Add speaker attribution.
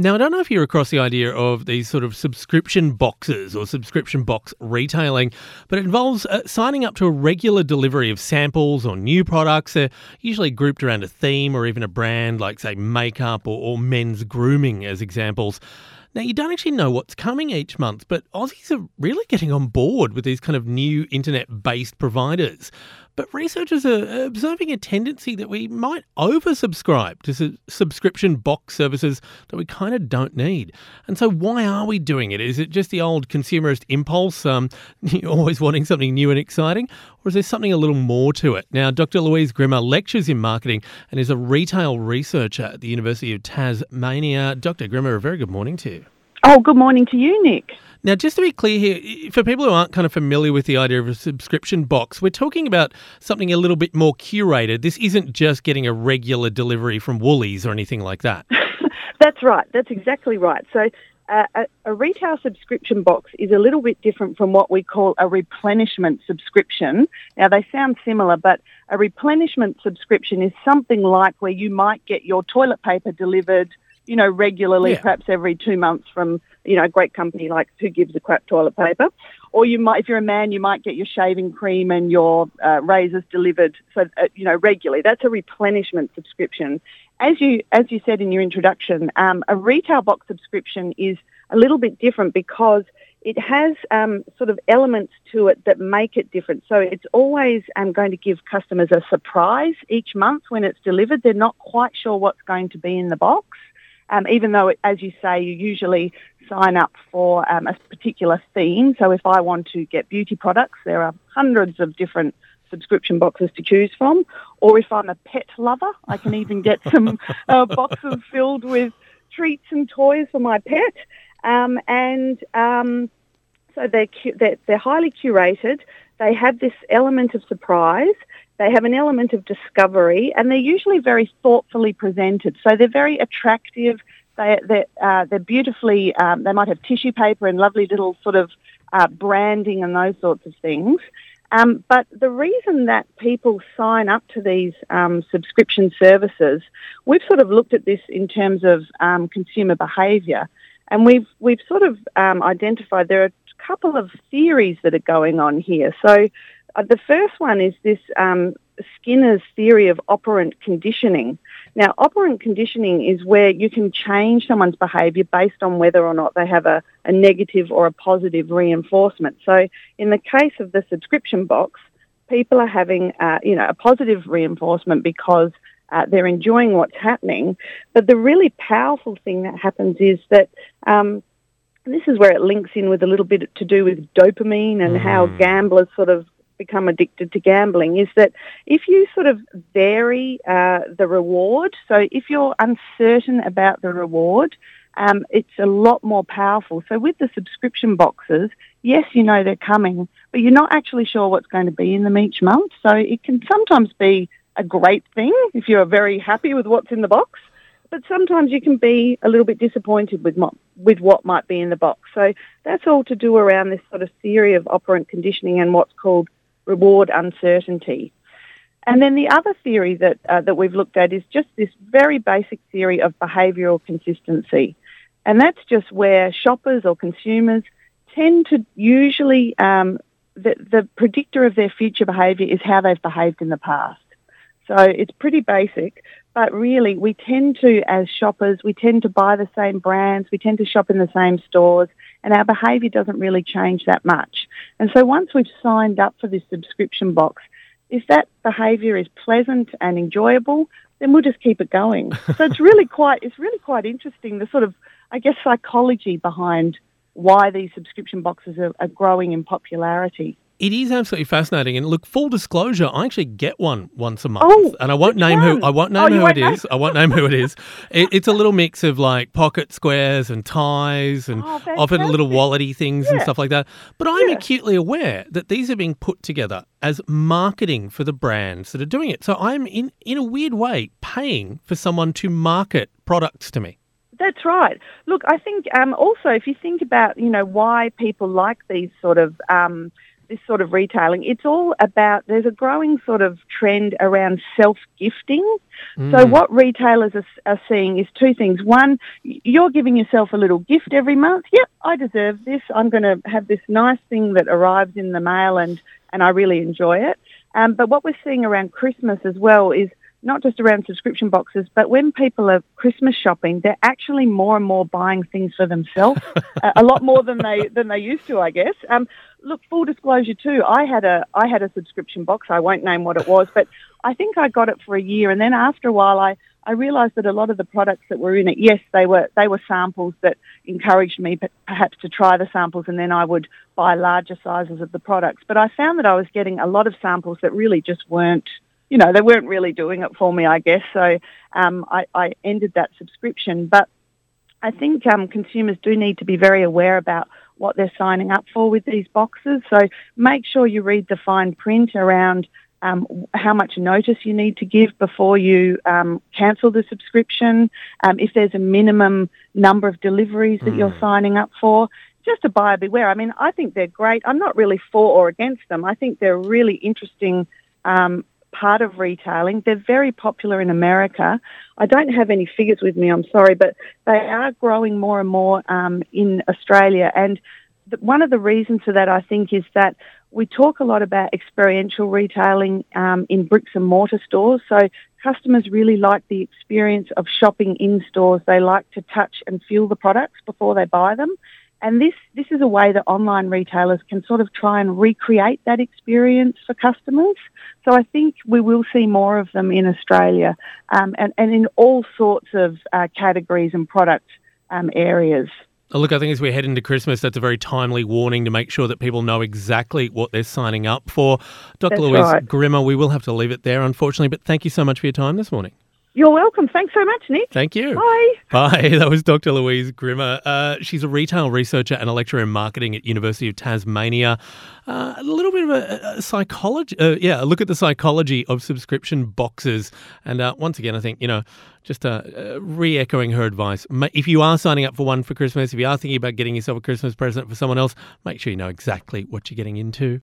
Speaker 1: Now, I don't know if you're across the idea of these sort of subscription boxes or subscription box retailing, but it involves signing up to a regular delivery of samples or new products. They're usually grouped around a theme or even a brand like, say, makeup or men's grooming as examples. Now, you don't actually know what's coming each month, but Aussies are really getting on board with these kind of new internet-based providers. But researchers are observing a tendency that we might oversubscribe to subscription box services that we kind of don't need. And so why are we doing it? Is it just the old consumerist impulse, always wanting something new and exciting? Or is there something a little more to it? Now, Dr. Louise Grimmer lectures in marketing and is a retail researcher at the University of Tasmania. Dr. Grimmer, a very good morning to you.
Speaker 2: Oh, good morning to you, Nick.
Speaker 1: Now, just to be clear here, for people who aren't kind of familiar with the idea of a subscription box, we're talking about something a little bit more curated. This isn't just getting a regular delivery from Woolies or anything like that.
Speaker 2: That's right. That's exactly right. So a retail subscription box is a little bit different from what we call a replenishment subscription. Now, they sound similar, but a replenishment subscription is something like where you might get your toilet paper delivered regularly, perhaps every 2 months from, a great company like Who Gives a Crap Toilet Paper. Or you might, if you're a man, you might get your shaving cream and your razors delivered, regularly. That's a replenishment subscription. As you said in your introduction, a retail box subscription is a little bit different because it has sort of elements to it that make it different. So it's always going to give customers a surprise each month when it's delivered. They're not quite sure what's going to be in the box. Even though, as you say, you usually sign up for a particular theme. So if I want to get beauty products, there are hundreds of different subscription boxes to choose from. Or if I'm a pet lover, I can even get some boxes filled with treats and toys for my pet. So they're highly curated. They have this element of surprise. They have an element of discovery, and they're usually very thoughtfully presented. So they're very attractive. They're beautifully. They might have tissue paper and lovely little sort of branding and those sorts of things. But the reason that people sign up to these subscription services, we've sort of looked at this in terms of consumer behaviour, and we've sort of identified there are a couple of theories that are going on here. So the first one is this Skinner's theory of operant conditioning. Now, operant conditioning is where you can change someone's behaviour based on whether or not they have a negative or a positive reinforcement. So in the case of the subscription box, people are having a positive reinforcement because they're enjoying what's happening. But the really powerful thing that happens is that this is where it links in with a little bit to do with dopamine and how gamblers sort of become addicted to gambling, is that if you sort of vary the reward, so if you're uncertain about the reward, it's a lot more powerful. So with the subscription boxes, yes, they're coming, but you're not actually sure what's going to be in them each month. So it can sometimes be a great thing if you're very happy with what's in the box, but sometimes you can be a little bit disappointed with what might be in the box. So that's all to do around this sort of theory of operant conditioning and what's called reward uncertainty. And then the other theory that we've looked at is just this very basic theory of behavioural consistency. And that's just where shoppers or consumers tend to usually, the predictor of their future behaviour is how they've behaved in the past. So it's pretty basic, but really we tend to, as shoppers, we tend to buy the same brands, we tend to shop in the same stores, and our behaviour doesn't really change that much. And so once we've signed up for this subscription box, if that behaviour is pleasant and enjoyable, then we'll just keep it going. So it's really quite interesting, the sort of, I guess, psychology behind why these subscription boxes are growing in popularity.
Speaker 1: It is absolutely fascinating. And look, full disclosure, I actually get one once a month. And I won't name who it is. I won't name who it is. It's a little mix of like pocket squares and ties and often little wallety things and stuff like that. But I'm acutely aware that these are being put together as marketing for the brands that are doing it. So I'm in a weird way paying for someone to market products to me.
Speaker 2: That's right. Look, I think also if you think about, why people like these sort of this sort of retailing, it's all about, there's a growing sort of trend around self-gifting. So what retailers are seeing is two things. One, you're giving yourself a little gift every month. Yep, I deserve this. I'm going to have this nice thing that arrives in the mail and I really enjoy it. But what we're seeing around Christmas as well is not just around subscription boxes, but when people are Christmas shopping, they're actually more and more buying things for themselves, a lot more than they used to, I guess. Look, full disclosure too, I had a subscription box. I won't name what it was, but I think I got it for a year, and then after a while, I realised that a lot of the products that were in it, yes, they were samples that encouraged me perhaps to try the samples, and then I would buy larger sizes of the products. But I found that I was getting a lot of samples that really just weren't, they weren't really doing it for me, I guess. So I ended that subscription. But I think consumers do need to be very aware about what they're signing up for with these boxes. So make sure you read the fine print around how much notice you need to give before you cancel the subscription, if there's a minimum number of deliveries that you're signing up for. Just a buyer beware. I mean, I think they're great. I'm not really for or against them. I think they're a really interesting part of retailing. They're very popular in America. I don't have any figures with me, I'm sorry, but they are growing more and more in Australia. And one of the reasons for that, I think, is that we talk a lot about experiential retailing in bricks and mortar stores. So customers really like the experience of shopping in stores. They like to touch and feel the products before they buy them. And this is a way that online retailers can sort of try and recreate that experience for customers. So I think we will see more of them in Australia and in all sorts of categories and product areas.
Speaker 1: Look, I think as we head into Christmas, that's a very timely warning to make sure that people know exactly what they're signing up for. Dr. Louise Grimmer, we will have to leave it there, unfortunately, but thank you so much for your time this morning.
Speaker 2: You're welcome. Thanks so much, Nick.
Speaker 1: Thank you.
Speaker 2: Bye.
Speaker 1: Bye. That was Dr. Louise Grimmer. She's a retail researcher and a lecturer in marketing at University of Tasmania. A little bit of a psychology, a look at the psychology of subscription boxes. And once again, I think, just re-echoing her advice. If you are signing up for one for Christmas, if you are thinking about getting yourself a Christmas present for someone else, make sure you know exactly what you're getting into.